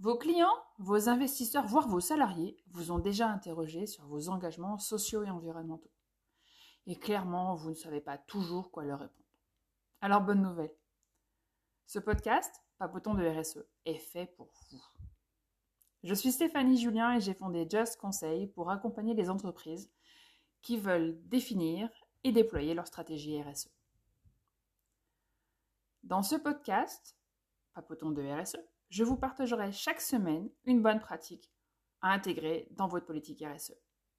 Vos clients, vos investisseurs, voire vos salariés vous ont déjà interrogé sur vos engagements sociaux et environnementaux. Et clairement, vous ne savez pas toujours quoi leur répondre. Alors, bonne nouvelle. Ce podcast, Papotons de RSE, est fait pour vous. Je suis Stéphanie Julien et j'ai fondé Just Conseil pour accompagner les entreprises qui veulent définir et déployer leur stratégie RSE. Dans ce podcast, Papotons de RSE, je vous partagerai chaque semaine une bonne pratique à intégrer dans votre politique RSE.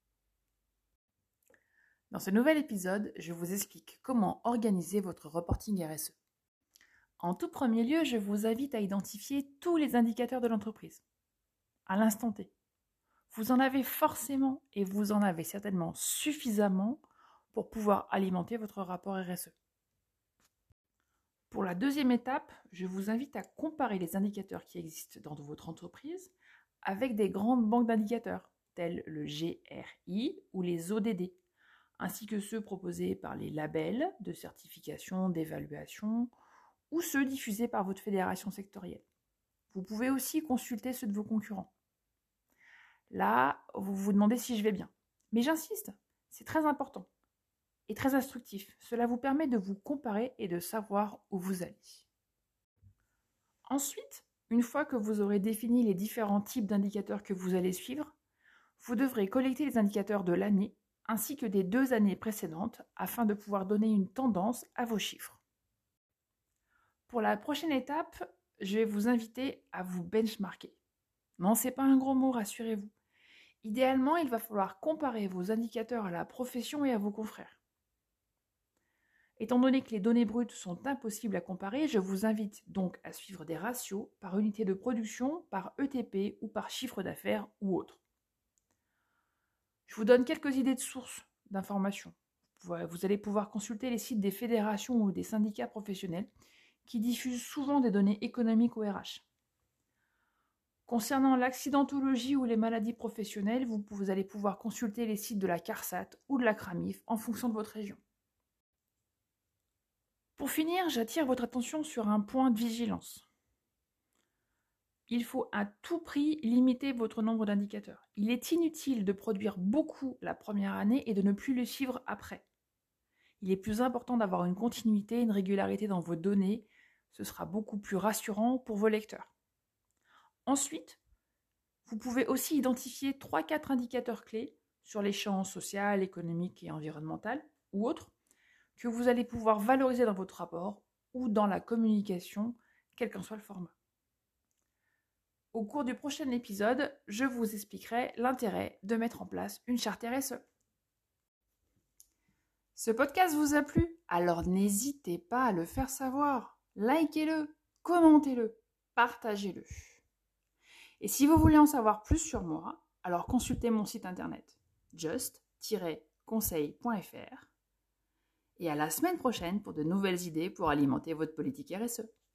Dans ce nouvel épisode, je vous explique comment organiser votre reporting RSE. En tout premier lieu, je vous invite à identifier tous les indicateurs de l'entreprise, à l'instant T. Vous en avez forcément et vous en avez certainement suffisamment pour pouvoir alimenter votre rapport RSE. Pour la deuxième étape, je vous invite à comparer les indicateurs qui existent dans votre entreprise avec des grandes banques d'indicateurs, tels le GRI ou les ODD, ainsi que ceux proposés par les labels de certification, d'évaluation, ou ceux diffusés par votre fédération sectorielle. Vous pouvez aussi consulter ceux de vos concurrents. Là, vous vous demandez si je vais bien. Mais j'insiste, c'est très important et très instructif. Cela vous permet de vous comparer et de savoir où vous allez. Ensuite, une fois que vous aurez défini les différents types d'indicateurs que vous allez suivre, vous devrez collecter les indicateurs de l'année ainsi que des 2 années précédentes afin de pouvoir donner une tendance à vos chiffres. Pour la prochaine étape, je vais vous inviter à vous benchmarker. Non, ce n'est pas un gros mot, rassurez-vous. Idéalement, il va falloir comparer vos indicateurs à la profession et à vos confrères. Étant donné que les données brutes sont impossibles à comparer, je vous invite donc à suivre des ratios par unité de production, par ETP ou par chiffre d'affaires ou autre. Je vous donne quelques idées de sources d'informations. Vous allez pouvoir consulter les sites des fédérations ou des syndicats professionnels qui diffusent souvent des données économiques au RH. Concernant l'accidentologie ou les maladies professionnelles, vous allez pouvoir consulter les sites de la CARSAT ou de la CRAMIF en fonction de votre région. Pour finir, j'attire votre attention sur un point de vigilance. Il faut à tout prix limiter votre nombre d'indicateurs. Il est inutile de produire beaucoup la première année et de ne plus les suivre après. Il est plus important d'avoir une continuité, une régularité dans vos données. Ce sera beaucoup plus rassurant pour vos lecteurs. Ensuite, vous pouvez aussi identifier 3-4 indicateurs clés sur les champs social, économique et environnemental ou autres que vous allez pouvoir valoriser dans votre rapport ou dans la communication, quel qu'en soit le format. Au cours du prochain épisode, je vous expliquerai l'intérêt de mettre en place une charte RSE. Ce podcast vous a plu? Alors n'hésitez pas à le faire savoir. Likez-le, commentez-le, partagez-le. Et si vous voulez en savoir plus sur moi, alors consultez mon site internet just-conseil.fr. Et à la semaine prochaine pour de nouvelles idées pour alimenter votre politique RSE.